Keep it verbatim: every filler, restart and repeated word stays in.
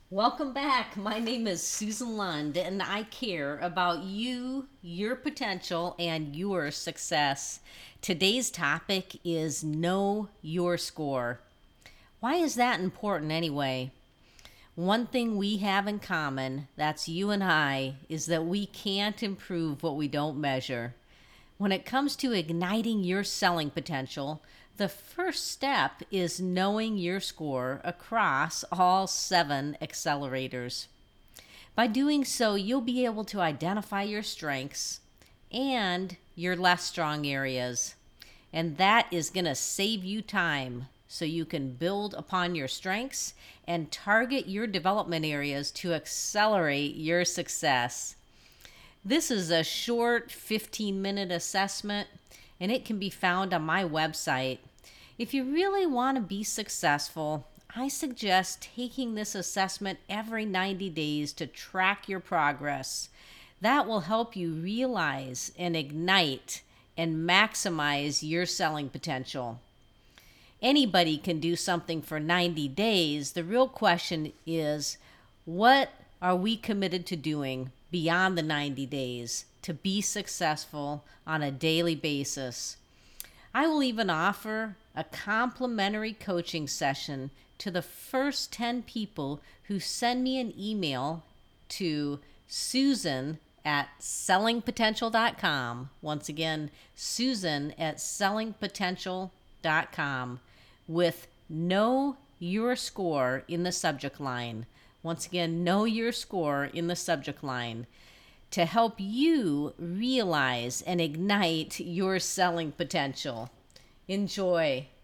Welcome back. My name is Susan Lund, and I care about you, your potential, and your success. Today's topic is Know Your Score. Why is that important anyway? One thing we have in common, that's you and I, is that we can't improve what we don't measure. When it comes to igniting your selling potential, the first step is knowing your score across all seven accelerators. By doing so, you'll be able to identify your strengths and your less strong areas. And that is going to save you time so you can build upon your strengths and target your development areas to accelerate your success. This is a short fifteen minute assessment, and it can be found on my website. If you really want to be successful, I suggest taking this assessment every ninety days to track your progress. That will help you realize and ignite and maximize your selling potential. Anybody can do something for ninety days. The real question is, what are we committed to doing beyond the ninety days to be successful on a daily basis? I will even offer a complimentary coaching session to the first ten people who send me an email to Susan at selling potential dot com. Once again, Susan at selling potential dot com with Know Your Score in the subject line. Once again, Know Your Score in the subject line to help you realize and ignite your selling potential. Enjoy.